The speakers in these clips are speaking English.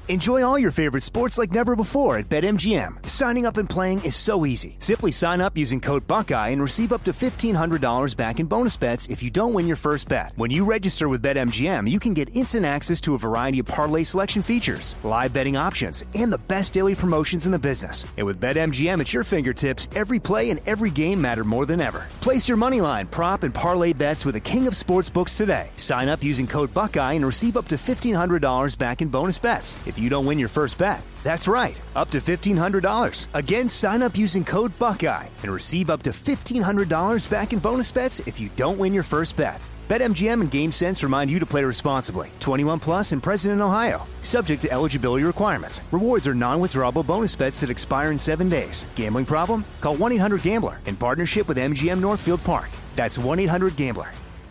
Enjoy all your favorite sports like never before at BetMGM. Signing up and playing is so easy. Simply sign up using code Buckeye and receive up to $1,500 back in bonus bets if you don't win your first bet. When you register with BetMGM, you can get instant access to a variety of parlay selection features, live betting options, and the best daily promotions in the business. And with BetMGM at your fingertips, every play and every game matter more than ever. Place your moneyline, prop, and parlay bets with the king of sportsbooks today. Sign up using code Buckeye and receive up to $1,500 back in bonus bets if you don't win your first bet. That's right, up to $1,500. Again, sign up using code Buckeye and receive up to $1,500 back in bonus bets if you don't win your first bet. BetMGM and GameSense remind you to play responsibly. 21 plus and present in Ohio. Subject to eligibility requirements. Rewards are non-withdrawable bonus bets that expire in 7 days. Gambling problem? Call 1-800-GAMBLER in partnership with MGM Northfield Park. That's 1-800-GAMBLER.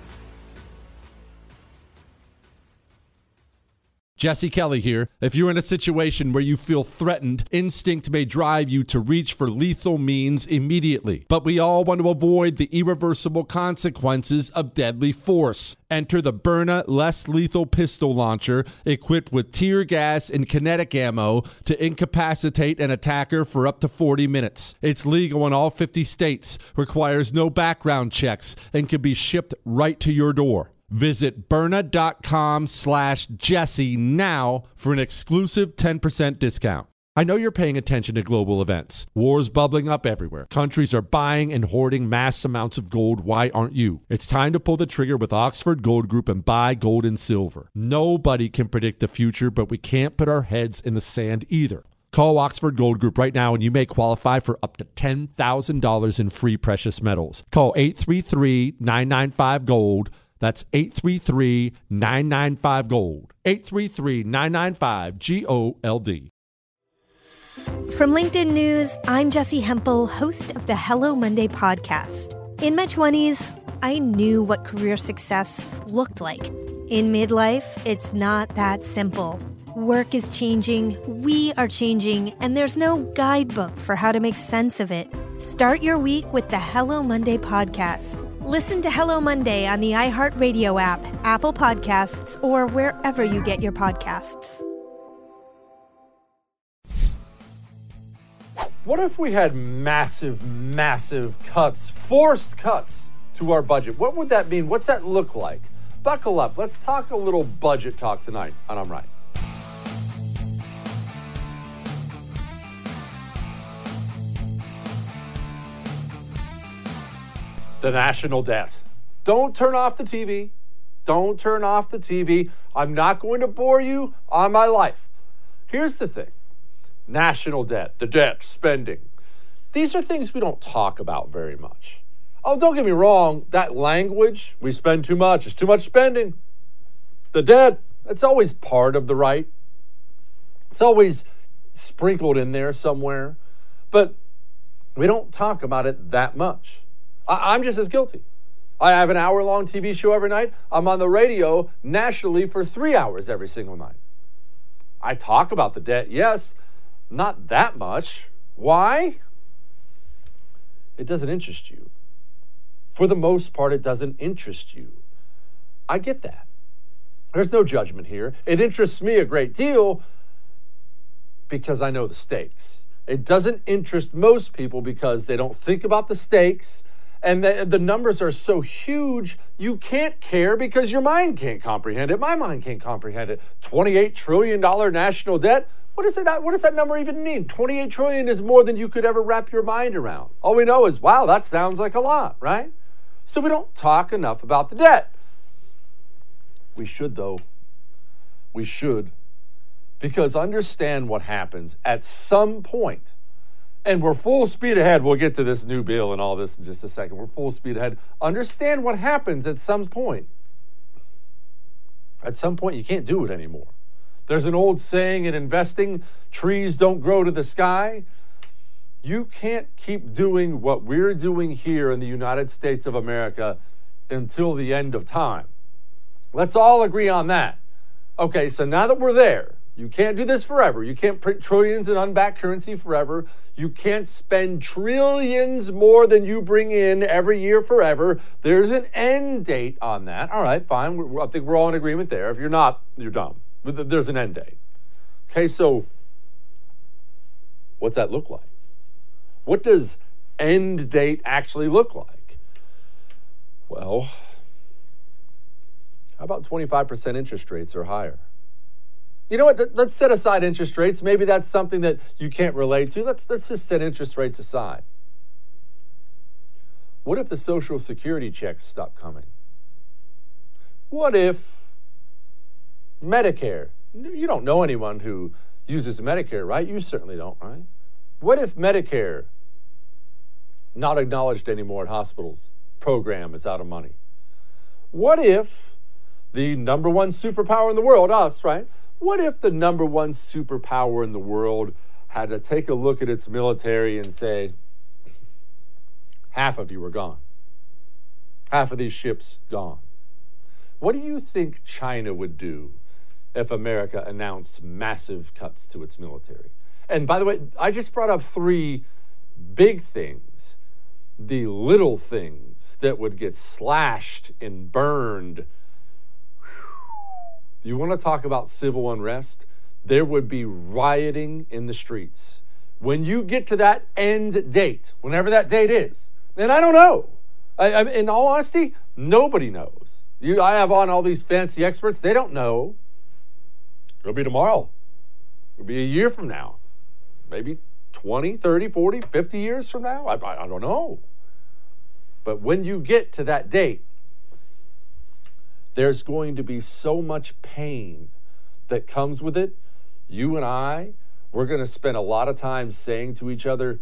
Jesse Kelly here. If you're in a situation where you feel threatened, instinct may drive you to reach for lethal means immediately. But we all want to avoid the irreversible consequences of deadly force. Enter the Byrna less lethal pistol launcher equipped with tear gas and kinetic ammo to incapacitate an attacker for up to 40 minutes. It's legal in all 50 states, requires no background checks, and can be shipped right to your door. Visit Byrna.com/Jesse now for an exclusive 10% discount. I know you're paying attention to global events. Wars bubbling up everywhere. Countries are buying and hoarding mass amounts of gold. Why aren't you? It's time to pull the trigger with Oxford Gold Group and buy gold and silver. Nobody can predict the future, but we can't put our heads in the sand either. Call Oxford Gold Group right now and you may qualify for up to $10,000 in free precious metals. Call 833-995-GOLD. That's 833-995-GOLD. 833-995-GOLD. From LinkedIn News, I'm Jessie Hempel, host of the Hello Monday podcast. In my 20s, I knew what career success looked like. In midlife, it's not that simple. Work is changing, we are changing, and there's no guidebook for how to make sense of it. Start your week with the Hello Monday podcast. Listen to Hello Monday on the iHeartRadio app, Apple Podcasts, or wherever you get your podcasts. What if we had massive cuts, forced cuts to our budget? What would that mean? What's that look like? Buckle up. Let's talk a little budget talk tonight on I'm Right. The national debt. Don't turn off the TV. Don't turn off the TV. I'm not going to bore you on my life. Here's the thing. National debt, the debt, spending. These are things we don't talk about very much. Oh, don't get me wrong. That language, we spend too much. It's too much spending. The debt, that's always part of the right. It's always sprinkled in there somewhere. But we don't talk about it that much. I'm just as guilty. I have an hour-long TV show every night. I'm on the radio nationally for 3 hours every single night. I talk about the debt, yes, not that much. Why? It doesn't interest you. For the most part, it doesn't interest you. I get that. There's no judgment here. It interests me a great deal because I know the stakes. It doesn't interest most people because they don't think about the stakes. And the numbers are so huge, you can't care because your mind can't comprehend it. My mind can't comprehend it. $28 trillion national debt? What does that number even mean? $28 trillion is more than you could ever wrap your mind around. All we know is, wow, that sounds like a lot, right? So we don't talk enough about the debt. We should, though. We should. Because understand what happens at some point. And we're full speed ahead. We'll get to this new bill and all this in just a second. We're full speed ahead. Understand what happens at some point. At some point, you can't do it anymore. There's an old saying in investing, trees don't grow to the sky. You can't keep doing what we're doing here in the United States of America until the end of time. Let's all agree on that. Okay, so now that we're there, you can't do this forever. You can't print trillions in unbacked currency forever. You can't spend trillions more than you bring in every year forever. There's an end date on that. All right, fine. I think we're all in agreement there. If you're not, you're dumb. But there's an end date. Okay, so what's that look like? What does end date actually look like? Well, how about 25% interest rates or higher? You know what? Let's set aside interest rates. Maybe that's something that you can't relate to. Let's just set interest rates aside. What if the Social Security checks stop coming? What if Medicare? You don't know anyone who uses Medicare, right? You certainly don't, right? What if Medicare, not acknowledged anymore at hospitals, program is out of money? What if the number one superpower in the world, us, right? What if the number one superpower in the world had to take a look at its military and say, half of you are gone. Half of these ships gone. What do you think China would do if America announced massive cuts to its military? And by the way, I just brought up 3 big things. The little things that would get slashed and burned. You want to talk about civil unrest? There would be rioting in the streets. When you get to that end date, whenever that date is, and I don't know. In all honesty, nobody knows. I have on all these fancy experts. They don't know. It'll be tomorrow. It'll be a year from now. Maybe 20, 30, 40, 50 years from now. I don't know. But when you get to that date, there's going to be so much pain that comes with it. You and I, we're going to spend a lot of time saying to each other,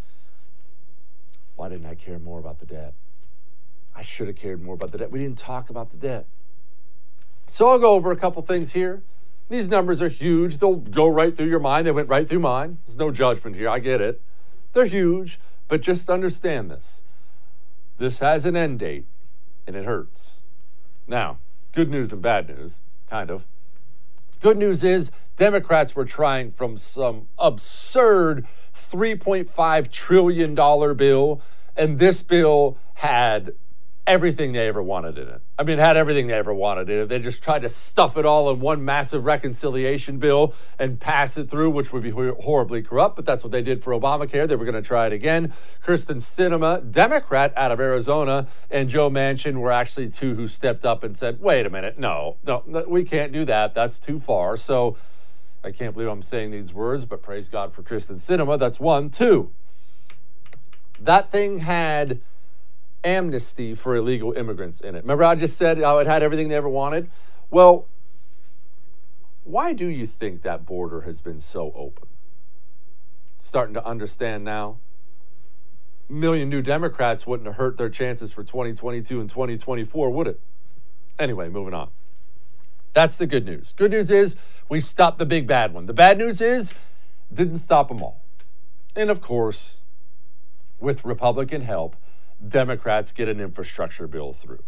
why didn't I care more about the debt? I should have cared more about the debt. We didn't talk about the debt. So I'll go over a couple things here. These numbers are huge. They'll go right through your mind. They went right through mine. There's no judgment here. I get it. They're huge, but just understand this. This has an end date, and it hurts. Now, good news and bad news, kind of. Good news is Democrats were trying from some absurd $3.5 trillion bill, and this bill had everything they ever wanted in it. I mean, it had everything they ever wanted in it. They just tried to stuff it all in one massive reconciliation bill and pass it through, which would be horribly corrupt, but that's what they did for Obamacare. They were going to try it again. Kyrsten Sinema, Democrat out of Arizona, and Joe Manchin were actually 2 who stepped up and said, wait a minute, no, we can't do that. That's too far. So I can't believe I'm saying these words, but praise God for Kyrsten Sinema. That's 1. 2, that thing had amnesty for illegal immigrants in it. Remember I just said how it had everything they ever wanted? Well, why do you think that border has been so open? Starting to understand now. A million new Democrats wouldn't have hurt their chances for 2022 and 2024, would it? Anyway, moving on. That's the good news. Good news is we stopped the big bad one. The bad news is didn't stop them all. And of course, with Republican help, Democrats get an infrastructure bill through.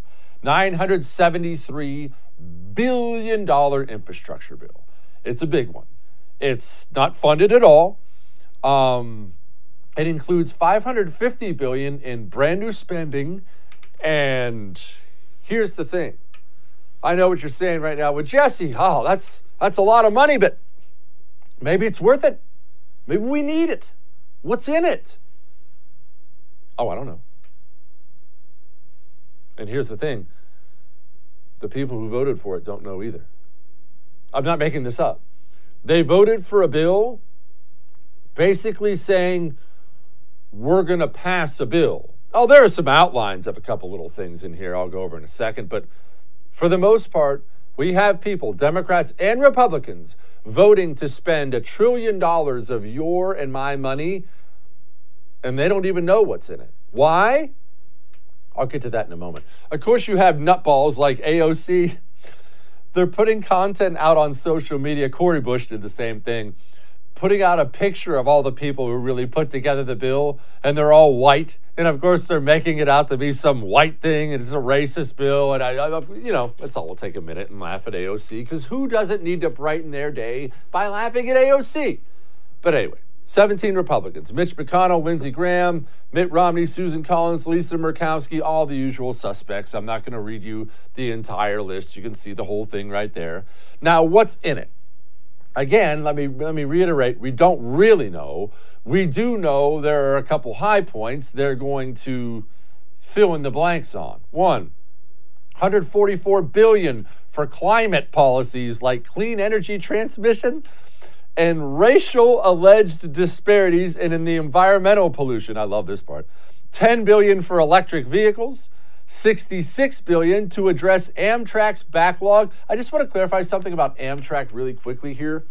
$973 billion infrastructure bill. It's a big one. It's not funded at all. It includes $550 billion in brand new spending. And here's the thing. I know what you're saying right now. Well, Jesse, that's a lot of money, but maybe it's worth it. Maybe we need it. What's in it? Oh, I don't know. And here's the thing. The people who voted for it don't know either. I'm not making this up. They voted for a bill basically saying, we're going to pass a bill. Oh, there are some outlines of a couple little things in here I'll go over in a second. But for the most part, we have people, Democrats and Republicans, voting to spend $1 trillion of your and my money, and they don't even know what's in it. Why? I'll get to that in a moment. Of course, you have nutballs like AOC. They're putting content out on social media. Cori Bush did the same thing, putting out a picture of all the people who really put together the bill, and they're all white. And of course, they're making it out to be some white thing, and it's a racist bill. And let's all take a minute and laugh at AOC, because who doesn't need to brighten their day by laughing at AOC? But anyway, 17 Republicans, Mitch McConnell, Lindsey Graham, Mitt Romney, Susan Collins, Lisa Murkowski, all the usual suspects. I'm not going to read you the entire list. You can see the whole thing right there. Now, what's in it? Again, let me reiterate, we don't really know. We do know there are a couple high points they're going to fill in the blanks on. One, $144 billion for climate policies like clean energy transmission and racial alleged disparities and in the environmental pollution. I love this part. $10 billion for electric vehicles, $66 billion to address Amtrak's backlog. I just want to clarify something about Amtrak really quickly here.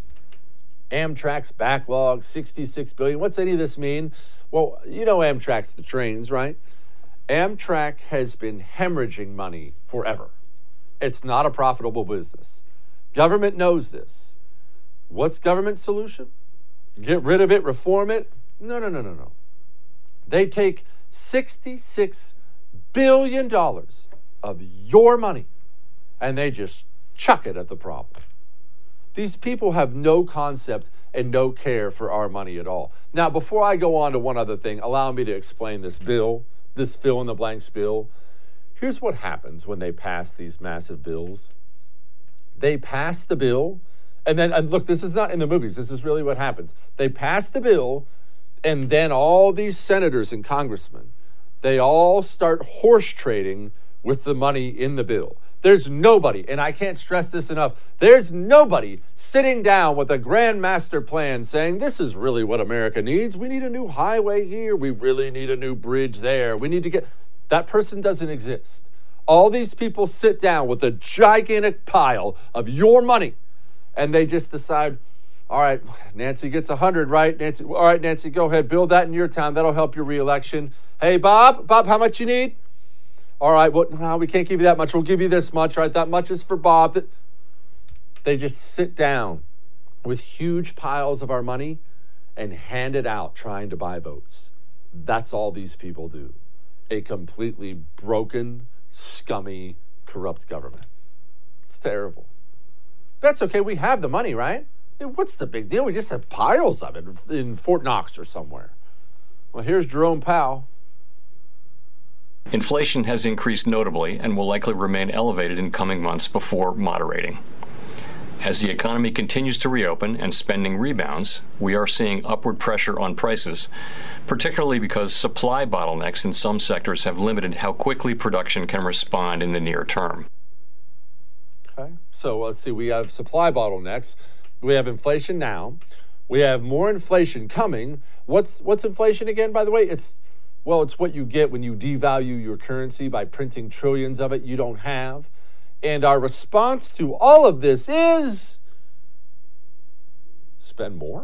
Amtrak's backlog, $66 billion. What's any of this mean? Well, you know Amtrak's the trains, right? Amtrak has been hemorrhaging money forever. It's not a profitable business. Government knows this. What's government's solution? Get rid of it, reform it? No. They take $66 billion of your money and they just chuck it at the problem. These people have no concept and no care for our money at all. Now, before I go on to one other thing, allow me to explain this bill, this fill-in-the-blanks bill. Here's what happens when they pass these massive bills. They pass the bill, and look, this is not in the movies. This is really what happens. They pass the bill, and then all these senators and congressmen, they all start horse trading with the money in the bill. There's nobody, and I can't stress this enough, there's nobody sitting down with a grand master plan saying, this is really what America needs. We need a new highway here. We really need a new bridge there. We need to get... That person doesn't exist. All these people sit down with a gigantic pile of your money, and they just decide, all right, Nancy gets 100, right? Nancy, all right, Nancy, go ahead, build that in your town. That'll help your reelection. Hey, Bob, how much you need? All right, well, no, we can't give you that much. We'll give you this much. All right, that much is for Bob. They just sit down with huge piles of our money and hand it out trying to buy votes. That's all these people do. A completely broken, scummy, corrupt government. It's terrible. That's okay. We have the money, right? What's the big deal? We just have piles of it in Fort Knox or somewhere. Well, here's Jerome Powell. Inflation has increased notably and will likely remain elevated in coming months before moderating. As the economy continues to reopen and spending rebounds, we are seeing upward pressure on prices, particularly because supply bottlenecks in some sectors have limited how quickly production can respond in the near term. Okay, so let's see, we have supply bottlenecks. We have inflation now. We have more inflation coming. What's inflation again, by the way? It's what you get when you devalue your currency by printing trillions of it you don't have. And our response to all of this is spend more.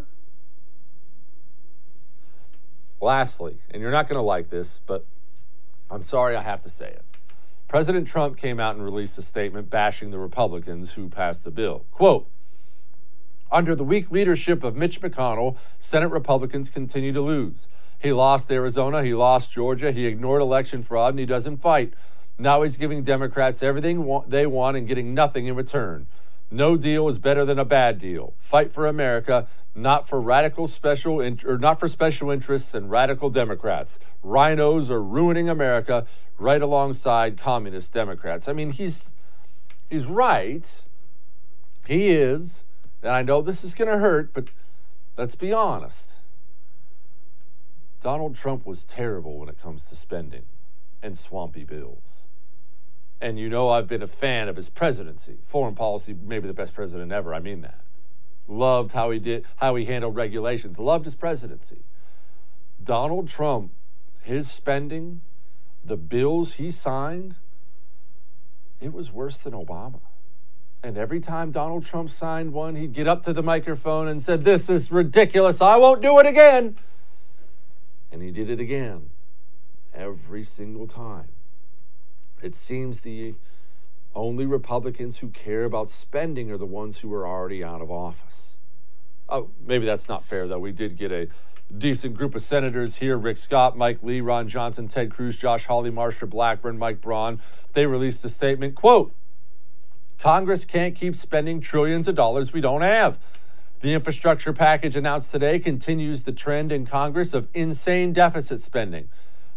Lastly, and you're not going to like this, but I'm sorry I have to say it. President Trump came out and released a statement bashing the Republicans who passed the bill. Quote, under the weak leadership of Mitch McConnell, Senate Republicans continue to lose. He lost Arizona, he lost Georgia, he ignored election fraud, and he doesn't fight. Now he's giving Democrats everything they want and getting nothing in return. No deal is better than a bad deal. Fight for America, not for special interests and radical Democrats. Rhinos are ruining America right alongside communist Democrats. I mean, he's right. He is. And I know this is going to hurt, but let's be honest. Donald Trump was terrible when it comes to spending and swampy bills. And you know I've been a fan of his presidency. Foreign policy, maybe the best president ever, I mean that. Loved how he handled regulations. Loved his presidency. Donald Trump, his spending, the bills he signed, it was worse than Obama. And every time Donald Trump signed one, he'd get up to the microphone and said, this is ridiculous, I won't do it again. And he did it again, every single time. It seems the only Republicans who care about spending are the ones who are already out of office. Oh, maybe that's not fair, though. We did get a decent group of senators here. Rick Scott, Mike Lee, Ron Johnson, Ted Cruz, Josh Hawley, Marsha Blackburn, Mike Braun. They released a statement, quote, Congress can't keep spending trillions of dollars we don't have. The infrastructure package announced today continues the trend in Congress of insane deficit spending.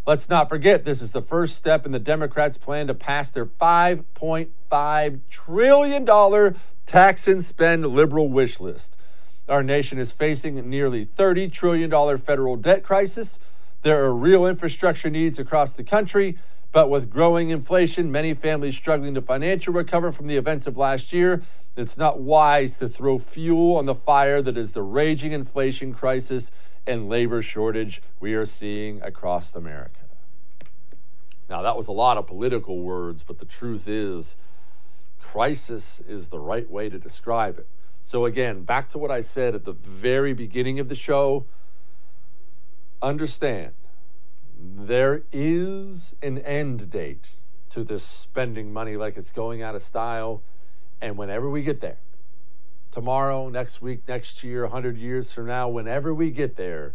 Let's not forget, this is the first step in the Democrats' plan to pass their $5.5 trillion tax and spend liberal wish list. Our nation is facing a nearly $30 trillion federal debt crisis. There are real infrastructure needs across the country, but with growing inflation, many families struggling to financially recover from the events of last year, it's not wise to throw fuel on the fire that is the raging inflation crisis and labor shortage we are seeing across America. Now, that was a lot of political words, but the truth is, crisis is the right way to describe it. So again, back to what I said at the very beginning of the show, understand, there is an end date to this spending money like it's going out of style. And whenever we get there, tomorrow, next week, next year, 100 years from now, whenever we get there,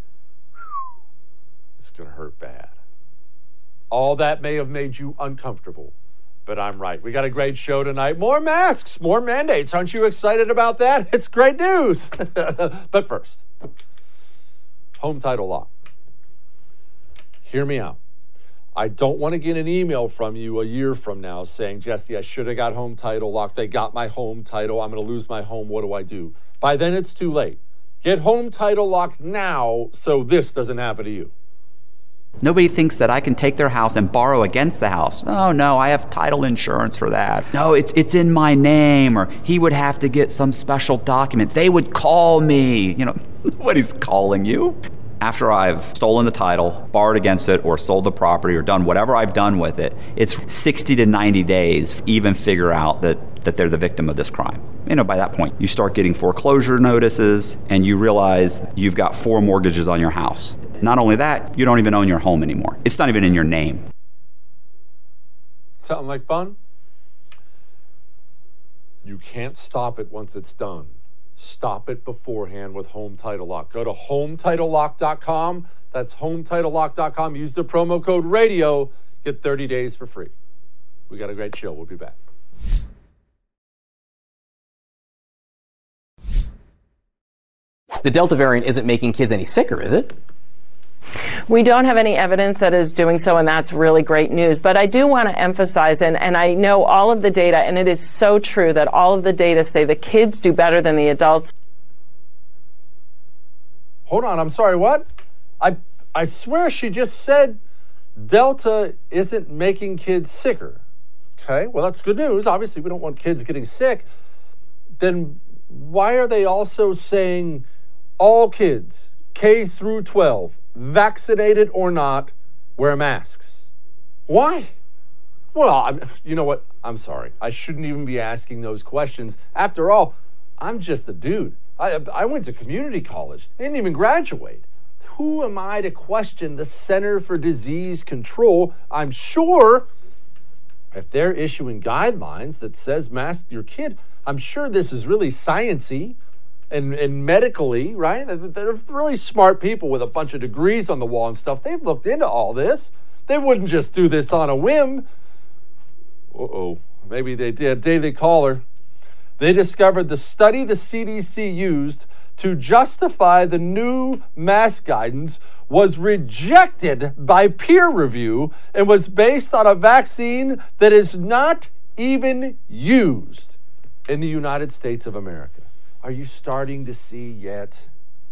it's going to hurt bad. All that may have made you uncomfortable, but I'm right. We got a great show tonight. More masks, more mandates. Aren't you excited about that? It's great news. But first, home title lock. Hear me out. I don't want to get an email from you a year from now saying, Jesse, I should have got home title lock. They got my home title. I'm going to lose my home. What do I do? By then, it's too late. Get home title lock now so this doesn't happen to you. Nobody thinks that I can take their house and borrow against the house. Oh, no, I have title insurance for that. No, it's in my name, or he would have to get some special document. They would call me. You know, nobody's calling you. After I've stolen the title, borrowed against it, or sold the property, or done whatever I've done with it, it's 60 to 90 days to even figure out that they're the victim of this crime. You know, by that point, you start getting foreclosure notices, and you realize you've got 4 mortgages on your house. Not only that, you don't even own your home anymore. It's not even in your name. Sound like fun? You can't stop it once it's done. Stop it beforehand with Home Title Lock. Go to HomeTitleLock.com. That's HomeTitleLock.com. Use the promo code RADIO. Get 30 days for free. We got a great show. We'll be back. The Delta variant isn't making kids any sicker, is it? We don't have any evidence that is doing so, and that's really great news. But I do want to emphasize, and I know all of the data, and it is so true that all of the data say the kids do better than the adults. Hold on, I'm sorry, what? I swear she just said Delta isn't making kids sicker. Okay, well, that's good news. Obviously, we don't want kids getting sick. Then why are they also saying all kids, K through 12, vaccinated or not, wear masks? Why? Well, you know what? I'm sorry. I shouldn't even be asking those questions. After all, I'm just a dude. I went to community college. I didn't even graduate. Who am I to question the Center for Disease Control? I'm sure if they're issuing guidelines that says mask your kid, I'm sure this is really science-y and medically, right? They're really smart people with a bunch of degrees on the wall and stuff. They've looked into all this. They wouldn't just do this on a whim. Uh-oh, maybe they did. Daily Caller. They discovered the study the CDC used to justify the new mask guidance was rejected by peer review and was based on a vaccine that is not even used in the United States of America. Are you starting to see yet?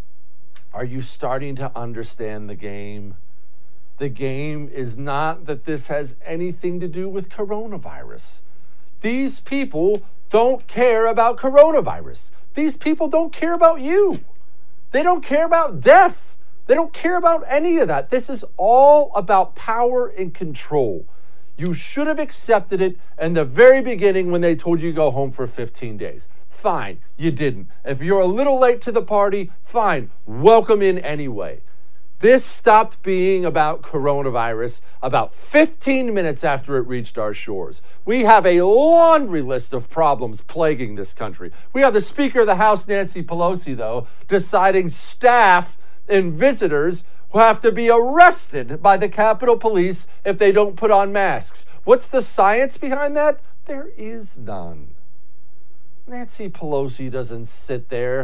Are you starting to understand the game? The game is not that this has anything to do with coronavirus. These people don't care about coronavirus. These people don't care about you. They don't care about death. They don't care about any of that. This is all about power and control. You should have accepted it in the very beginning when they told you to go home for 15 days. Fine, you didn't. If you're a little late to the party, fine, welcome in anyway. This stopped being about coronavirus about 15 minutes after it reached our shores. We have a laundry list of problems plaguing this country. We have the Speaker of the House, Nancy Pelosi, though, deciding staff and visitors will have to be arrested by the Capitol Police if they don't put on masks. What's the science behind that? There is none. Nancy Pelosi doesn't sit there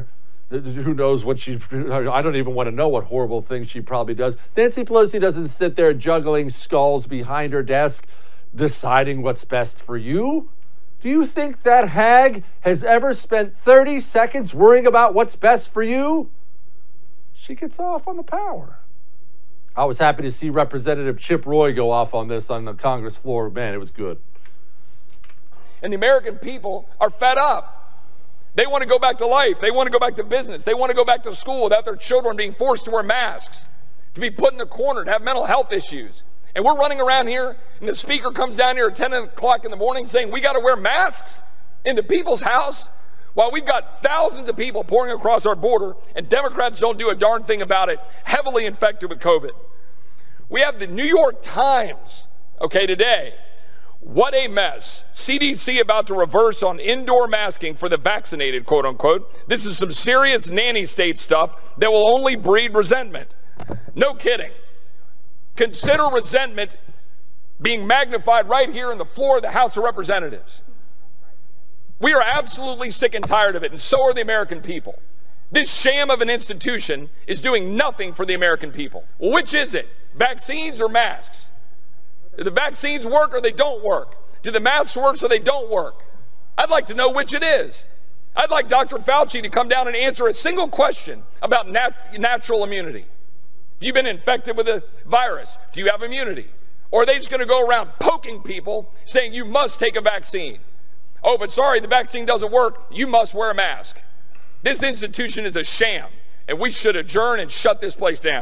Who knows what I don't even want to know what horrible things she probably does. Nancy Pelosi doesn't sit there juggling skulls behind her desk, deciding what's best for you. Do you think that hag has ever spent 30 seconds worrying about what's best for you? She gets off on the power. I was happy to see Representative Chip Roy go off on this on the Congress floor. Man, it was good. And the American people are fed up. They want to go back to life. They want to go back to business. They want to go back to school without their children being forced to wear masks, to be put in a corner, to have mental health issues. And we're running around here, and the speaker comes down here at 10 o'clock in the morning saying we got to wear masks into people's house while we've got thousands of people pouring across our border, and Democrats don't do a darn thing about it, heavily infected with COVID. We have the New York Times, today. What a mess. CDC about to reverse on indoor masking for the vaccinated, quote unquote. This is some serious nanny state stuff that will only breed resentment. No kidding. Consider resentment being magnified right here on the floor of the House of Representatives. We are absolutely sick and tired of it, and so are the American people. This sham of an institution is doing nothing for the American people. Well, which is it? Vaccines or masks? Do the vaccines work or they don't work? Do the masks work or they don't work? I'd like to know which it is. I'd like Dr. Fauci to come down and answer a single question about natural immunity. Have you been infected with a virus? Do you have immunity? Or are they just going to go around poking people saying you must take a vaccine? Oh, but sorry, the vaccine doesn't work. You must wear a mask. This institution is a sham, and we should adjourn and shut this place down.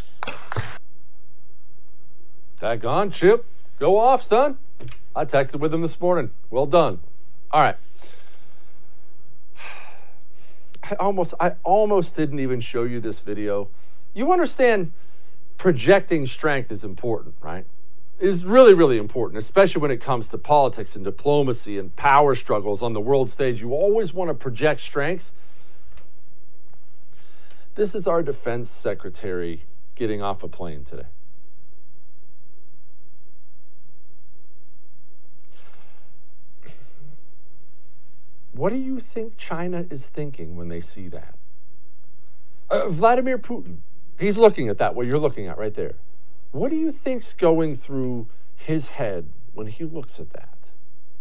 Daggone, Chip. Go off, son. I texted with him this morning. Well done. All right. I almost didn't even show you this video. You understand projecting strength is important, right? It is really, really important, especially when it comes to politics and diplomacy and power struggles on the world stage. You always want to project strength. This is our defense secretary getting off a plane today. What do you think China is thinking when they see that? Vladimir Putin, he's looking at that, what you're looking at right there. What do you think's going through his head when he looks at that?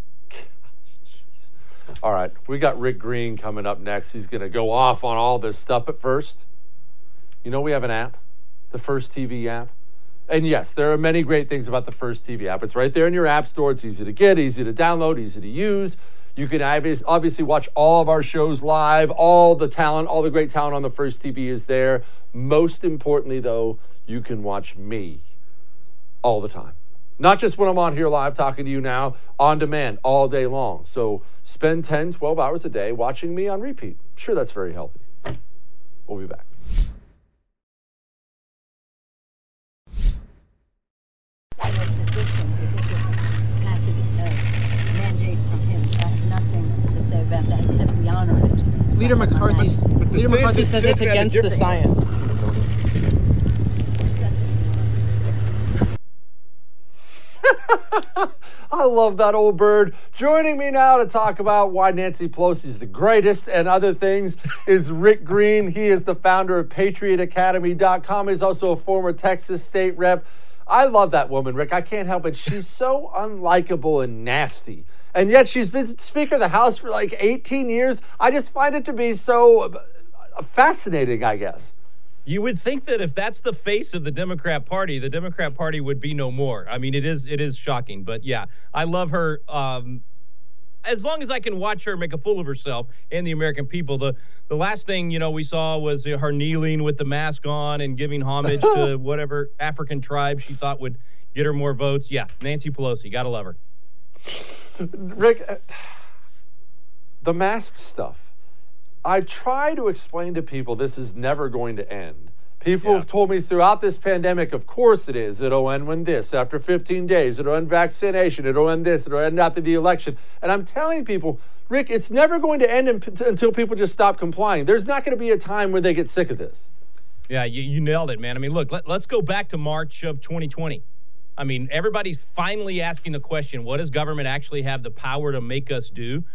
All right, we got Rick Green coming up next. He's going to go off on all this stuff. But first, you know we have an app, the First TV app. And yes, there are many great things about the First TV app. It's right there in your app store. It's easy to get, easy to download, easy to use. You can obviously watch all of our shows live. All the talent, all the great talent on the First TV is there. Most importantly, though, you can watch me all the time. Not just when I'm on here live talking to you now, on demand all day long. So spend 10, 12 hours a day watching me on repeat. I'm sure that's very healthy. We'll be back. Leader McCarthy says it's against the science. I love that old bird. Joining me now to talk about why Nancy Pelosi is the greatest and other things is Rick Green. He is the founder of PatriotAcademy.com. He's also a former Texas state rep. I love that woman, Rick. I can't help it. She's so unlikable and nasty. And yet she's been Speaker of the House for like 18 years. I just find it to be so fascinating, I guess. You would think that if that's the face of the Democrat Party would be no more. I mean, it is shocking. But yeah, I love her. As long as I can watch her make a fool of herself and the American people. The last thing, we saw was her kneeling with the mask on and giving homage to whatever African tribe she thought would get her more votes. Yeah, Nancy Pelosi, gotta love her. Rick, the mask stuff. I try to explain to people this is never going to end. People have told me throughout this pandemic, of course it is. It'll end when this, after 15 days. It'll end vaccination. It'll end this. It'll end after the election. And I'm telling people, Rick, it's never going to end until people just stop complying. There's not going to be a time where they get sick of this. Yeah, you nailed it, man. I mean, look, let's go back to March of 2020. I mean, everybody's finally asking the question, what does government actually have the power to make us do?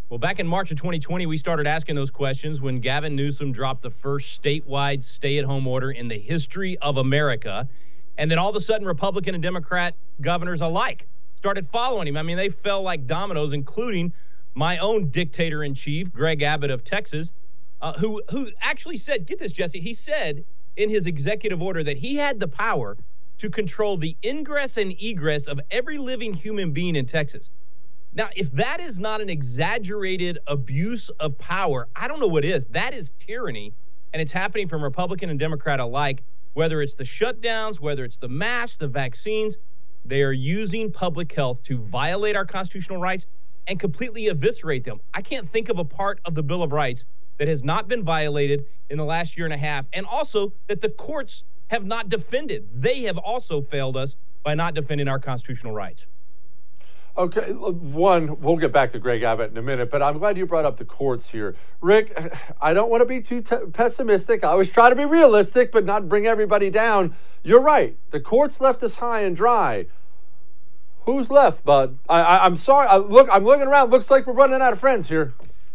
Well, back in March of 2020, we started asking those questions when Gavin Newsom dropped the first statewide stay-at-home order in the history of America. And then all of a sudden, Republican and Democrat governors alike started following him. I mean, they fell like dominoes, including my own dictator-in-chief, Greg Abbott of Texas, who actually said, get this, Jesse, he said in his executive order that he had the power to control the ingress and egress of every living human being in Texas. Now, if that is not an exaggerated abuse of power, I don't know what is. That is tyranny, and it's happening from Republican and Democrat alike, whether it's the shutdowns, whether it's the masks, the vaccines. They are using public health to violate our constitutional rights and completely eviscerate them. I can't think of a part of the Bill of Rights that has not been violated in the last year and a half, and also that the courts have not defended. They have also failed us by not defending our constitutional rights. Okay, one, we'll get back to Greg Abbott in a minute, but I'm glad you brought up the courts here. Rick, I don't want to be too pessimistic. I always try to be realistic, but not bring everybody down. You're right. The courts left us high and dry. Who's left, bud? I'm sorry. I'm looking around. Looks like we're running out of friends here.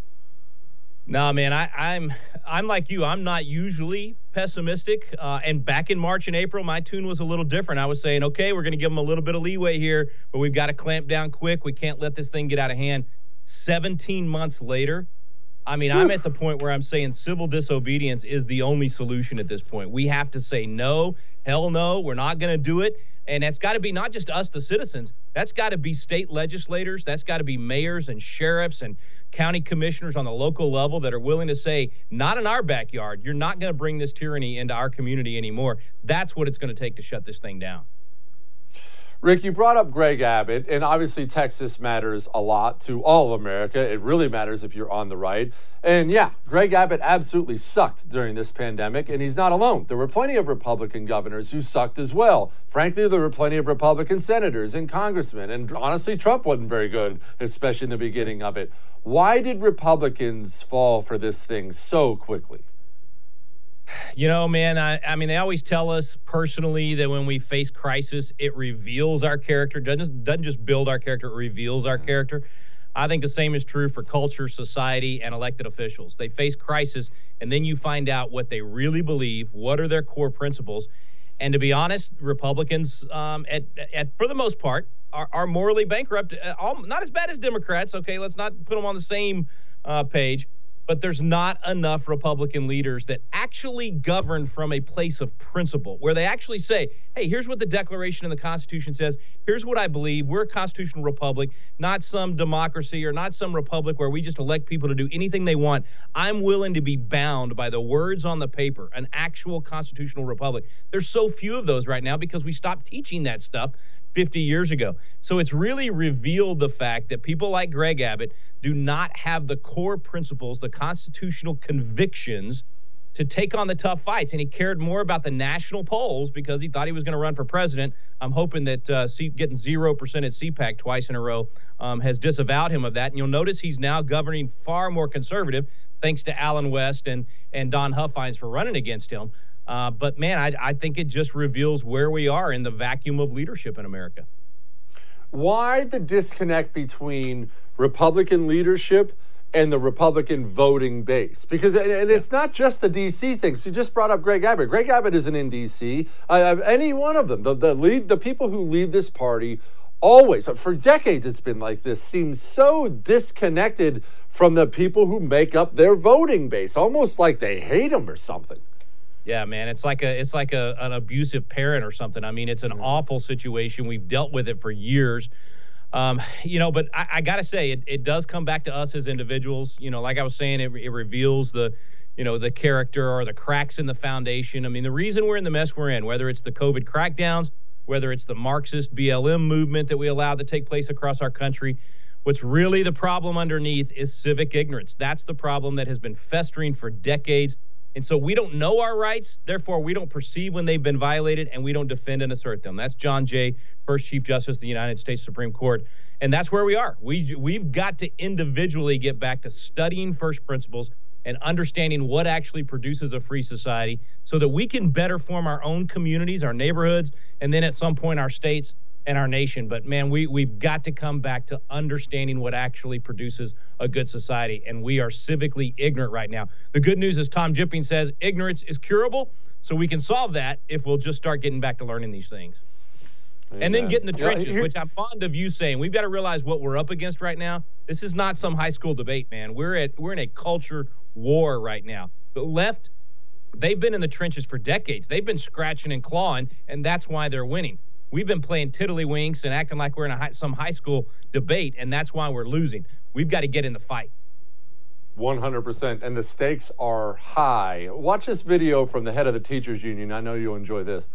No, man, I'm like you. I'm not usually pessimistic. And back in March and April, my tune was a little different. I was saying, okay, we're going to give them a little bit of leeway here, but we've got to clamp down quick. We can't let this thing get out of hand. 17 months later, I mean, I'm at the point where I'm saying civil disobedience is the only solution at this point. We have to say no, hell no, we're not going to do it. And that's got to be not just us, the citizens. That's got to be state legislators. That's got to be mayors and sheriffs and county commissioners on the local level that are willing to say, not in our backyard. You're not going to bring this tyranny into our community anymore. That's what it's going to take to shut this thing down. Rick, you brought up Greg Abbott, and obviously Texas matters a lot to all of America. It really matters if you're on the right. And yeah, Greg Abbott absolutely sucked during this pandemic, and he's not alone. There were plenty of Republican governors who sucked as well. Frankly, there were plenty of Republican senators and congressmen, and honestly, Trump wasn't very good, especially in the beginning of it. Why did Republicans fall for this thing so quickly? You know, man, I mean, they always tell us personally that when we face crisis, it reveals our character. Doesn't just build our character, it reveals our character. I think the same is true for culture, society, and elected officials. They face crisis, and then you find out what they really believe, what are their core principles. And to be honest, Republicans, for the most part, are morally bankrupt. Not as bad as Democrats, okay? Let's not put them on the same page. But there's not enough Republican leaders that actually govern from a place of principle, where they actually say, hey, here's what the Declaration and the Constitution says. Here's what I believe. We're a constitutional republic, not some democracy or not some republic where we just elect people to do anything they want. I'm willing to be bound by the words on the paper, an actual constitutional republic. There's so few of those right now because we stopped teaching that stuff 50 years ago. So it's really revealed the fact that people like Greg Abbott do not have the core principles, the constitutional convictions to take on the tough fights. And he cared more about the national polls because he thought he was going to run for president. I'm hoping that getting 0% at CPAC twice in a row has disavowed him of that. And you'll notice he's now governing far more conservative, thanks to Alan West and Don Huffines for running against him. But, man, I think it just reveals where we are in the vacuum of leadership in America. Why the disconnect between Republican leadership and the Republican voting base? Because it's not just the D.C. thing. You just brought up Greg Abbott. Greg Abbott isn't in D.C. Any one of them. The people who lead this party always, for decades it's been like this, seems so disconnected from the people who make up their voting base, almost like they hate them or something. Yeah, man, it's like an abusive parent or something. I mean, it's an awful situation. We've dealt with it for years. But I got to say, it does come back to us as individuals. You know, like I was saying, it reveals the character or the cracks in the foundation. I mean, the reason we're in the mess we're in, whether it's the COVID crackdowns, whether it's the Marxist BLM movement that we allowed to take place across our country, what's really the problem underneath is civic ignorance. That's the problem that has been festering for decades. And so we don't know our rights, therefore we don't perceive when they've been violated, and we don't defend and assert them. That's John Jay, first Chief Justice of the United States Supreme Court. And that's where we are. We've got to individually get back to studying first principles and understanding what actually produces a free society so that we can better form our own communities, our neighborhoods, and then at some point our states and our nation. But, man, we've got to come back to understanding what actually produces a good society, and we are civically ignorant right now. The good news is Tom Jipping says ignorance is curable, so we can solve that if we'll just start getting back to learning these things. Amen. And then get in the trenches, which I'm fond of you saying. We've got to realize what we're up against right now. This is not some high school debate, man. We're in a culture war right now. The left, they've been in the trenches for decades. They've been scratching and clawing, and that's why they're winning. We've been playing tiddlywinks and acting like we're in some high school debate, and that's why we're losing. We've got to get in the fight. 100%, and the stakes are high. Watch this video from the head of the teachers union. I know you'll enjoy this.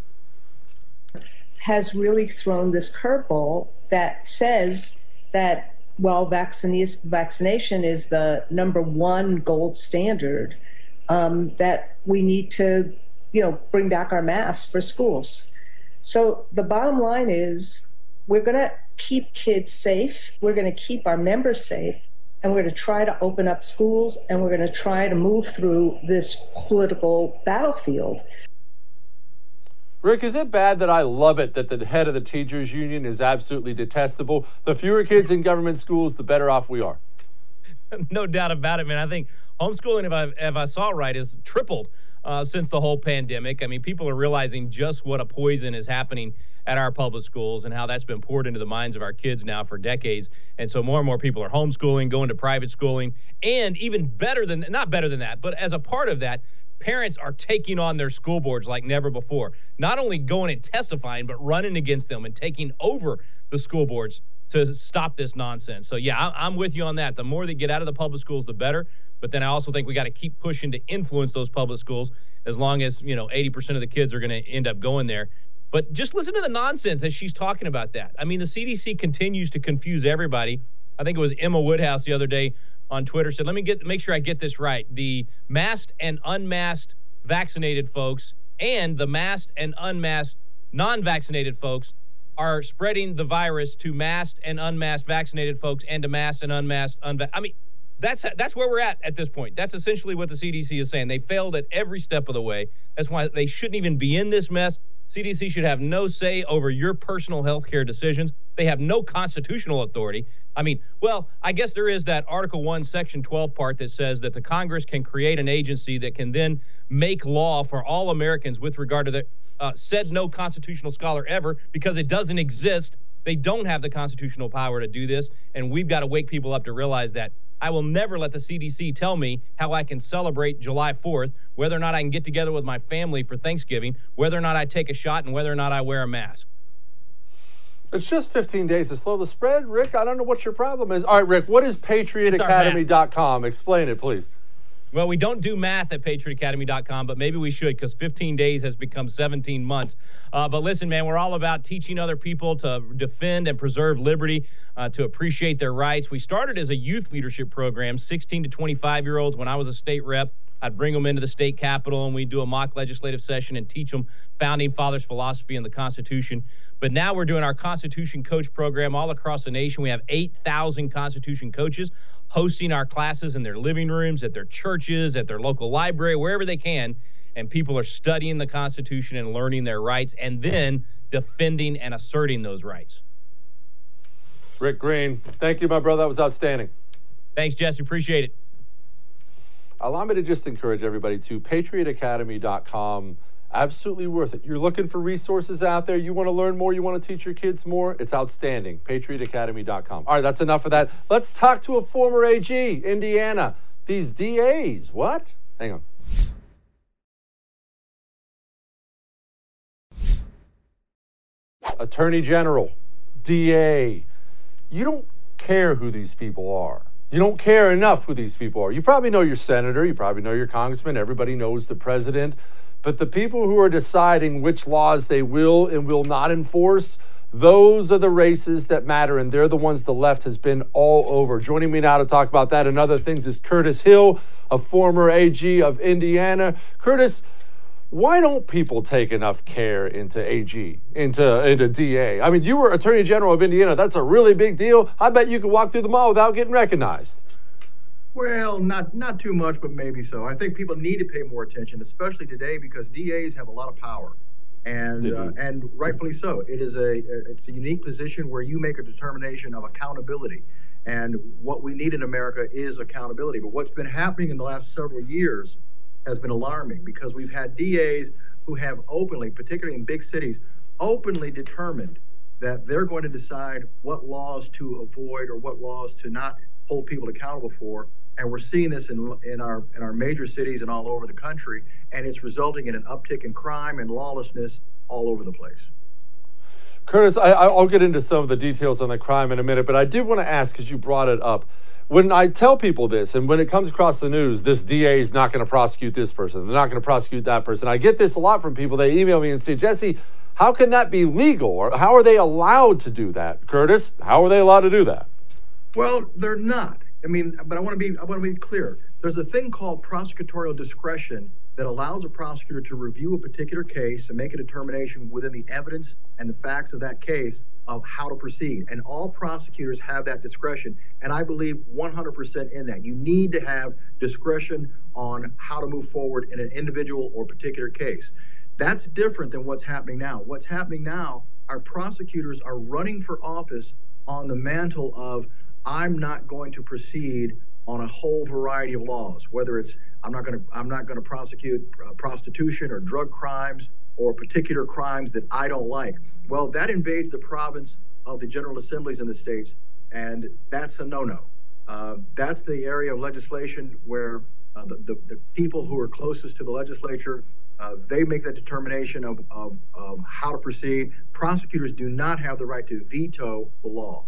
Has really thrown this curveball that says that while vaccination is the number one gold standard, that we need to, bring back our masks for schools. So the bottom line is we're going to keep kids safe. We're going to keep our members safe. And we're going to try to open up schools, and we're going to try to move through this political battlefield. Rick, is it bad that I love it that the head of the teachers union is absolutely detestable? The fewer kids in government schools, the better off we are. No doubt about it, man. I think homeschooling, if I saw right, has tripled since the whole pandemic. I mean, people are realizing just what a poison is happening at our public schools and how that's been poured into the minds of our kids now for decades. And so more and more people are homeschooling, going to private schooling, and even not better than that, but as a part of that, parents are taking on their school boards like never before. Not only going and testifying, but running against them and taking over the school boards to stop this nonsense. So, yeah, I'm with you on that. The more they get out of the public schools, the better. But then I also think we got to keep pushing to influence those public schools as long as, 80% of the kids are going to end up going there. But just listen to the nonsense as she's talking about that. I mean, the CDC continues to confuse everybody. I think it was Emma Woodhouse the other day on Twitter said, let me make sure I get this right. The masked and unmasked vaccinated folks and the masked and unmasked non-vaccinated folks are spreading the virus to masked and unmasked vaccinated folks and to masked and unmasked I mean, that's where we're at this point. That's essentially what the CDC is saying. They failed at every step of the way. That's why they shouldn't even be in this mess. CDC should have no say over your personal health care decisions. They have no constitutional authority. I mean, well, I guess there is that Article 1, Section 12 part that says that the Congress can create an agency that can then make law for all Americans with regard to the said no constitutional scholar ever, because it doesn't exist. They don't have the constitutional power to do this, and we've got to wake people up to realize that. I will never let the CDC tell me how I can celebrate July 4th, whether or not I can get together with my family for Thanksgiving, whether or not I take a shot, and whether or not I wear a mask. It's just 15 days to slow the spread. Rick, I don't know what your problem is. All right, Rick, what is PatriotAcademy.com? Explain it, please. Well, we don't do math at PatriotAcademy.com, but maybe we should, because 15 days has become 17 months. But listen, man, we're all about teaching other people to defend and preserve liberty, to appreciate their rights. We started as a youth leadership program, 16 to 25-year-olds. When I was a state rep, I'd bring them into the state capitol, and we'd do a mock legislative session and teach them Founding Fathers' philosophy and the Constitution. But now we're doing our Constitution Coach program all across the nation. We have 8,000 Constitution coaches hosting our classes in their living rooms, at their churches, at their local library, wherever they can. And people are studying the Constitution and learning their rights and then defending and asserting those rights. Rick Green, thank you, my brother. That was outstanding. Thanks, Jesse. Appreciate it. Allow me to just encourage everybody to PatriotAcademy.com. Absolutely worth it. You're looking for resources out there. You want to learn more. You want to teach your kids more. It's outstanding. PatriotAcademy.com. All right, that's enough of that. Let's talk to a former AG, Indiana. These DAs, what? Hang on. Attorney General, DA. You don't care who these people are. You don't care enough who these people are. You probably know your senator. You probably know your congressman. Everybody knows the president. But the people who are deciding which laws they will and will not enforce, those are the races that matter, and they're the ones the left has been all over. Joining me now to talk about that and other things is Curtis Hill, a former AG of Indiana. Curtis, why don't people take enough care into AG, into DA? I mean, you were Attorney General of Indiana. That's a really big deal. I bet you could walk through the mall without getting recognized. Well, not too much, but maybe so. I think people need to pay more attention, especially today, because DAs have a lot of power. and rightfully so. It's a unique position where you make a determination of accountability. And what we need in America is accountability. But what's been happening in the last several years has been alarming, because we've had DAs who have openly, particularly in big cities, openly determined that they're going to decide what laws to avoid or what laws to not hold people accountable for. And we're seeing this in our major cities and all over the country, and it's resulting in an uptick in crime and lawlessness all over the place. Curtis, I'll get into some of the details on the crime in a minute, but I did want to ask, because you brought it up, when I tell people this, and when it comes across the news, this DA is not going to prosecute this person, they're not going to prosecute that person. I get this a lot from people. They email me and say, Jesse, how can that be legal? Or how are they allowed to do that? Curtis, how are they allowed to do that? Well, they're not. I mean, but I want to be clear. There's a thing called prosecutorial discretion that allows a prosecutor to review a particular case and make a determination within the evidence and the facts of that case of how to proceed. And all prosecutors have that discretion. And I believe 100% in that. You need to have discretion on how to move forward in an individual or particular case. That's different than what's happening now. What's happening now, our prosecutors are running for office on the mantle of, I'm not going to proceed on a whole variety of laws, whether it's I'm not going to prosecute prostitution or drug crimes or particular crimes that I don't like. Well, that invades the province of the General Assemblies in the states, and that's a no-no. That's the area of legislation where the people who are closest to the legislature, they make that determination of how to proceed. Prosecutors do not have the right to veto the law.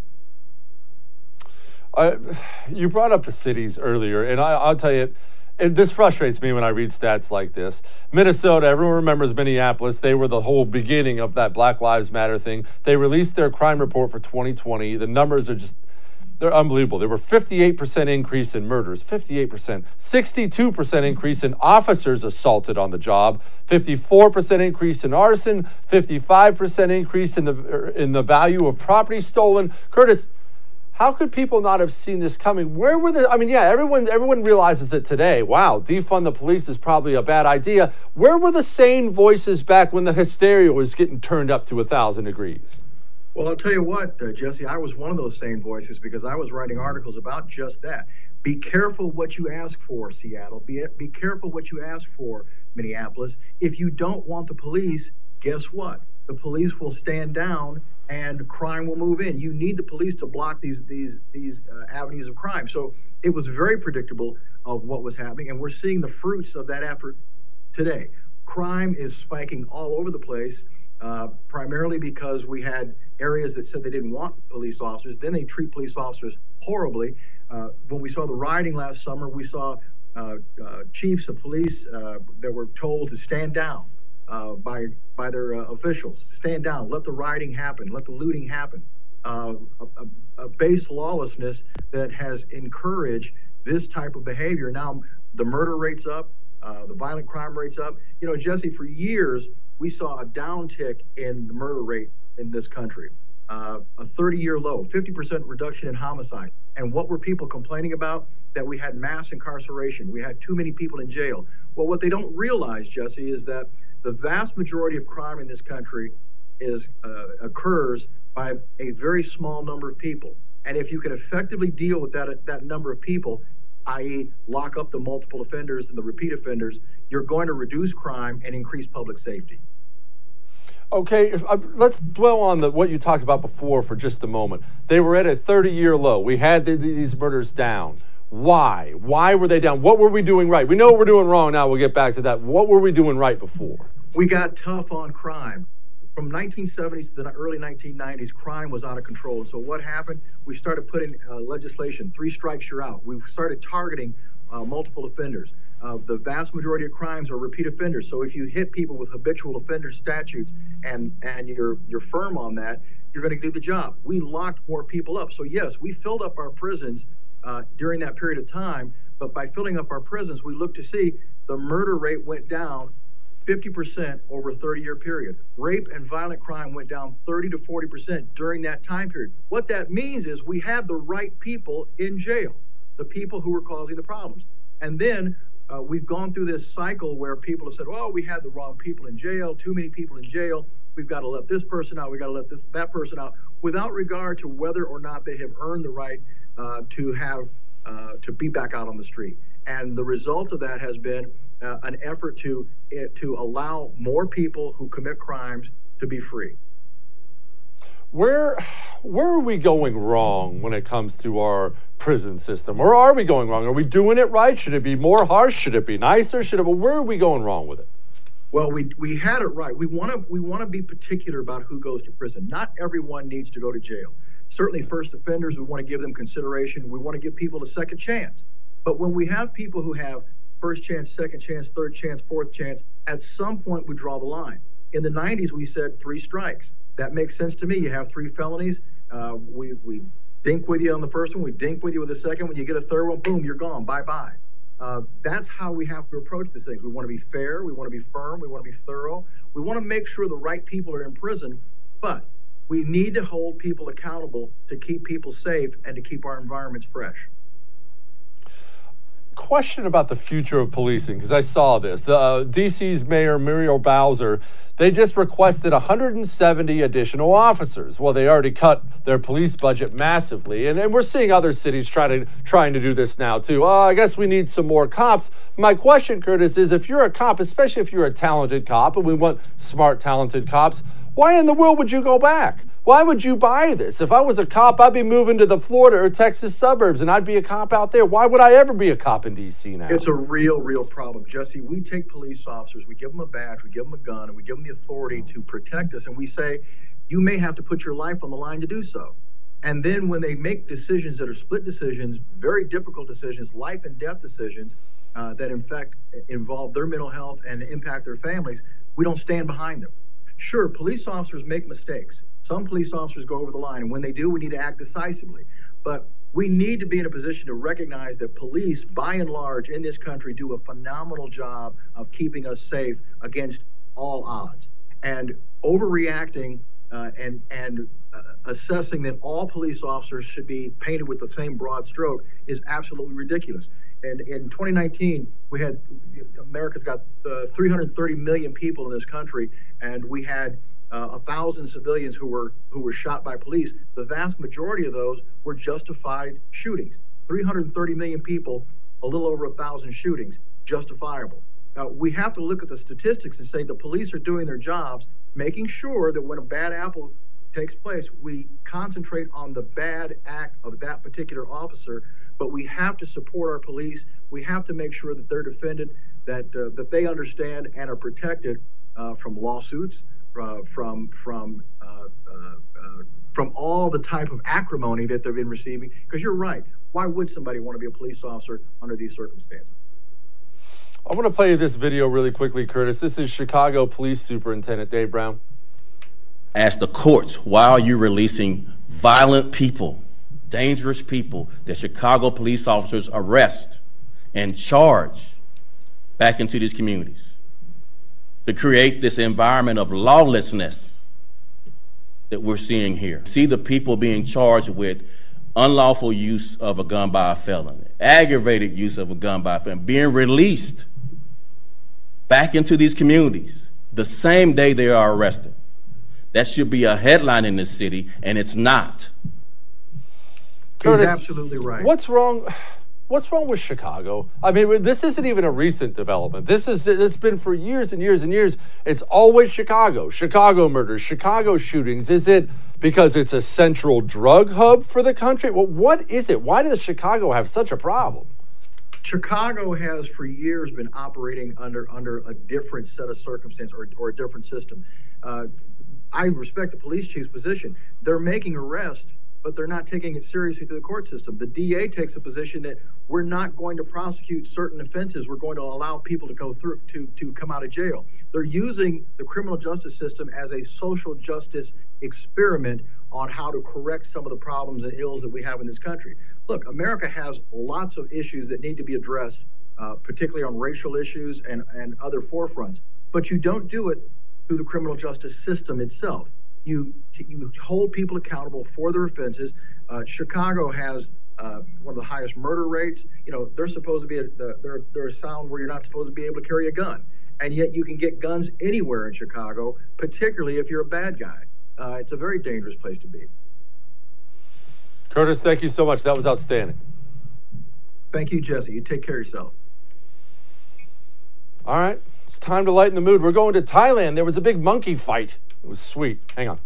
You brought up the cities earlier, and I'll tell you, this frustrates me when I read stats like this. Minnesota, everyone remembers Minneapolis. They were the whole beginning of that Black Lives Matter thing. They released their crime report for 2020. The numbers are they're unbelievable. There were 58% increase in murders, 58%, 62% increase in officers assaulted on the job, 54% increase in arson, 55% increase in the value of property stolen. Curtis, how could people not have seen this coming? Where were the, I mean, yeah, everyone realizes it today. Wow, defund the police is probably a bad idea. Where were the sane voices back when the hysteria was getting turned up to 1,000 degrees? Well, I'll tell you what, Jesse, I was one of those sane voices because I was writing articles about just that. Be careful what you ask for, Seattle. Be careful what you ask for, Minneapolis. If you don't want the police, guess what? The police will stand down and crime will move in. You need the police to block these avenues of crime. So it was very predictable of what was happening, and we're seeing the fruits of that effort today. Crime is spiking all over the place, primarily because we had areas that said they didn't want police officers. Then they treat police officers horribly. When we saw the rioting last summer, we saw chiefs of police that were told to stand down by their officials. Stand down, let the rioting happen, let the looting happen. A base lawlessness that has encouraged this type of behavior. Now, the murder rate's up, the violent crime rate's up. You know, Jesse, for years, we saw a downtick in the murder rate in this country, a 30-year low, 50% reduction in homicide. And what were people complaining about? That we had mass incarceration. We had too many people in jail. Well, what they don't realize, Jesse, is that the vast majority of crime in this country occurs by a very small number of people. And if you can effectively deal with that number of people, i.e. lock up the multiple offenders and the repeat offenders, you're going to reduce crime and increase public safety. Okay, let's dwell on what you talked about before for just a moment. They were at a 30-year low. We had these murders down. Why? Why were they down? What were we doing right? We know what we're doing wrong now. We'll get back to that. What were we doing right before? We got tough on crime. From 1970s to the early 1990s, crime was out of control. So what happened? We started putting legislation, 3 strikes, you're out. We started targeting multiple offenders. The vast majority of crimes are repeat offenders. So if you hit people with habitual offender statutes and you're firm on that, you're going to do the job. We locked more people up. So yes, we filled up our prisons during that period of time, but by filling up our prisons, we looked to see the murder rate went down 50% over a 30-year period. Rape and violent crime went down 30 to 40% during that time period. What that means is we have the right people in jail, the people who were causing the problems. And then we've gone through this cycle where people have said, well, we had the wrong people in jail, too many people in jail. We've got to let this person out. We've got to let that person out, without regard to whether or not they have earned the right to be back out on the street. And the result of that has been an effort to allow more people who commit crimes to be free. Where are we going wrong when it comes to our prison system? Where are we going wrong? Are we doing it right? Should it be more harsh? Should it be nicer? Where are we going wrong with it? Well, we had it right. We want to be particular about who goes to prison. Not everyone needs to go to jail. Certainly first offenders, we want to give them consideration. We want to give people a second chance. But when we have people who have first chance, second chance, third chance, fourth chance, at some point we draw the line. In the 90s, we said 3 strikes. That makes sense to me. You have 3 felonies. We dink with you on the first one. We dink with you with the second one. You get a third one, boom, you're gone. Bye-bye. That's how we have to approach this thing. We want to be fair. We want to be firm. We want to be thorough. We want to make sure the right people are in prison, but we need to hold people accountable to keep people safe and to keep our environments fresh. Question about the future of policing, because I saw this. The DC's Mayor Muriel Bowser, they just requested 170 additional officers. Well, they already cut their police budget massively, and we're seeing other cities trying to do this now too. I guess we need some more cops. My question, Curtis, is if you're a cop, especially if you're a talented cop, and we want smart, talented cops, why in the world would you go back? Why would you buy this? If I was a cop, I'd be moving to the Florida or Texas suburbs, and I'd be a cop out there. Why would I ever be a cop in D.C. now? It's a real problem, Jesse. We take police officers, we give them a badge, we give them a gun, and we give them the authority to protect us, and we say, you may have to put your life on the line to do so. And then when they make decisions that are split decisions, very difficult decisions, life and death decisions, that in fact involve their mental health and impact their families, we don't stand behind them. Sure, police officers make mistakes. Some police officers go over the line, and when they do, we need to act decisively. But we need to be in a position to recognize that police, by and large, in this country do a phenomenal job of keeping us safe against all odds. And overreacting and assessing that all police officers should be painted with the same broad stroke is absolutely ridiculous. And in 2019, America's got 330 million people in this country, and we had 1,000 civilians who were shot by police. The vast majority of those were justified shootings. 330 million people, a little over 1,000 shootings, justifiable. Now, we have to look at the statistics and say the police are doing their jobs, making sure that when a bad apple takes place, we concentrate on the bad act of that particular officer. But we have to support our police. We have to make sure that they're defended, that they understand and are protected from lawsuits, from all the type of acrimony that they've been receiving. Because you're right. Why would somebody want to be a police officer under these circumstances? I want to play you this video really quickly, Curtis. This is Chicago Police Superintendent Dave Brown. Ask the courts, why are you releasing violent people, dangerous people that Chicago police officers arrest and charge back into these communities to create this environment of lawlessness that we're seeing here? See the people being charged with unlawful use of a gun by a felon, aggravated use of a gun by a felon, being released back into these communities the same day they are arrested. That should be a headline in this city, and it's not. Curtis, he's absolutely right. What's wrong with Chicago? I mean, this isn't even a recent development. It's been for years and years and years. It's always Chicago murders, Chicago shootings. Is it because it's a central drug hub for the country? Well, what is it? Why does Chicago have such a problem? Chicago has for years been operating under a different set of circumstances or a different system. I respect the police chief's position. They're making arrests, but they're not taking it seriously through the court system. The DA takes a position that we're not going to prosecute certain offenses. We're going to allow people to go through to come out of jail. They're using the criminal justice system as a social justice experiment on how to correct some of the problems and ills that we have in this country. Look, America has lots of issues that need to be addressed, particularly on racial issues and other forefronts. But you don't do it through the criminal justice system itself. You hold people accountable for their offenses. Chicago has one of the highest murder rates. They're supposed to be they're a sound where you're not supposed to be able to carry a gun, and yet you can get guns anywhere in Chicago, particularly if you're a bad guy. It's a very dangerous place to be. Curtis, thank you so much. That was outstanding. Thank you, Jesse. You take care of yourself. All right, it's time to lighten the mood. We're going to Thailand. There was a big monkey fight. It was sweet. Hang on.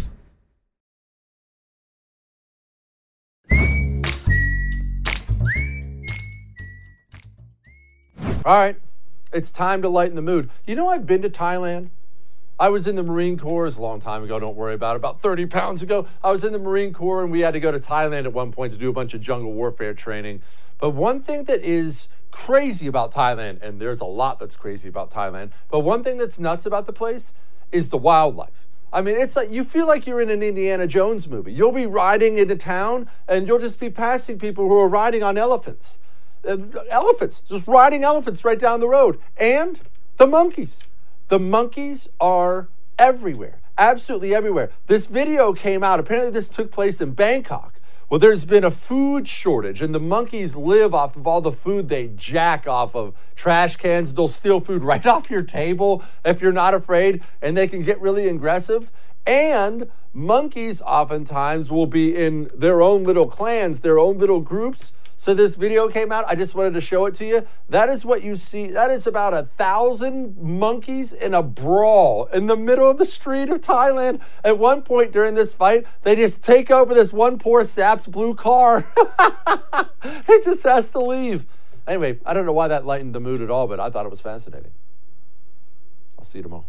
All right, it's time to lighten the mood. I've been to Thailand. I was in the Marine Corps a long time ago, don't worry about it, about 30 pounds ago. I was in the Marine Corps, and we had to go to Thailand at one point to do a bunch of jungle warfare training. But one thing that is crazy about Thailand, and there's a lot that's crazy about Thailand, but one thing that's nuts about the place is the wildlife. I mean, it's like you feel like you're in an Indiana Jones movie. You'll be riding into town, and you'll just be passing people who are riding on elephants. Elephants, just riding elephants right down the road. And the monkeys. The monkeys are everywhere, absolutely everywhere. This video came out. Apparently this took place in Bangkok. Well, there's been a food shortage, and the monkeys live off of all the food they jack off of trash cans. They'll steal food right off your table if you're not afraid, and they can get really aggressive. And monkeys oftentimes will be in their own little clans, their own little groups. So this video came out. I just wanted to show it to you. That is what you see. That is about 1,000 monkeys in a brawl in the middle of the street of Thailand. At one point during this fight, they just take over this one poor sap's blue car. He just has to leave. Anyway, I don't know why that lightened the mood at all, but I thought it was fascinating. I'll see you tomorrow.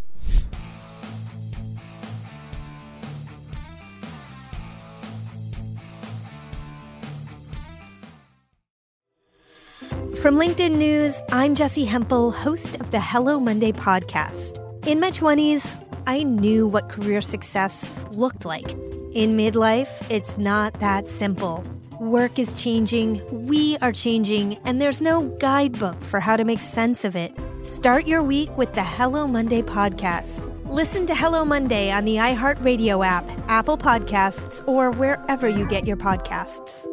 From LinkedIn News, I'm Jessie Hempel, host of the Hello Monday podcast. In my 20s, I knew what career success looked like. In midlife, it's not that simple. Work is changing, we are changing, and there's no guidebook for how to make sense of it. Start your week with the Hello Monday podcast. Listen to Hello Monday on the iHeartRadio app, Apple Podcasts, or wherever you get your podcasts.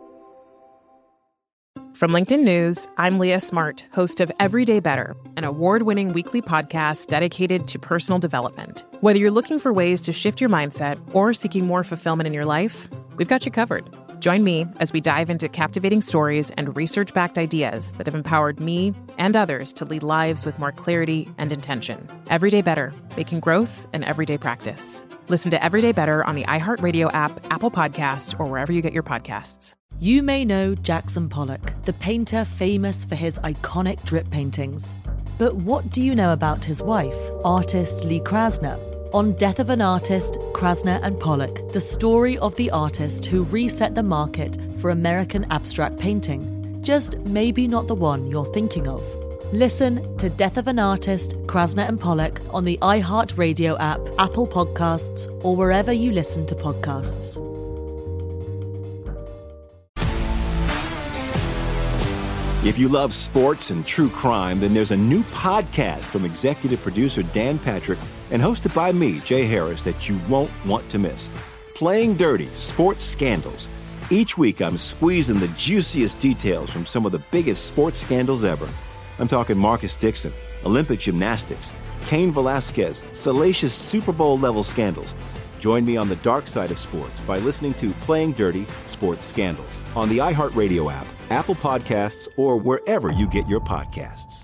From LinkedIn News, I'm Leah Smart, host of Everyday Better, an award-winning weekly podcast dedicated to personal development. Whether you're looking for ways to shift your mindset or seeking more fulfillment in your life, we've got you covered. Join me as we dive into captivating stories and research-backed ideas that have empowered me and others to lead lives with more clarity and intention. Everyday Better, making growth an everyday practice. Listen to Everyday Better on the iHeartRadio app, Apple Podcasts, or wherever you get your podcasts. You may know Jackson Pollock, the painter famous for his iconic drip paintings. But what do you know about his wife, artist Lee Krasner? On Death of an Artist, Krasner and Pollock, the story of the artist who reset the market for American abstract painting. Just maybe not the one you're thinking of. Listen to Death of an Artist, Krasner and Pollock on the iHeartRadio app, Apple Podcasts, or wherever you listen to podcasts. If you love sports and true crime, then there's a new podcast from executive producer Dan Patrick and hosted by me, Jay Harris, that you won't want to miss. Playing Dirty: Sports Scandals. Each week, I'm squeezing the juiciest details from some of the biggest sports scandals ever. I'm talking Marcus Dixon, Olympic gymnastics, Cain Velasquez, salacious Super Bowl-level scandals. Join me on the dark side of sports by listening to Playing Dirty: Sports Scandals on the iHeartRadio app, Apple Podcasts, or wherever you get your podcasts.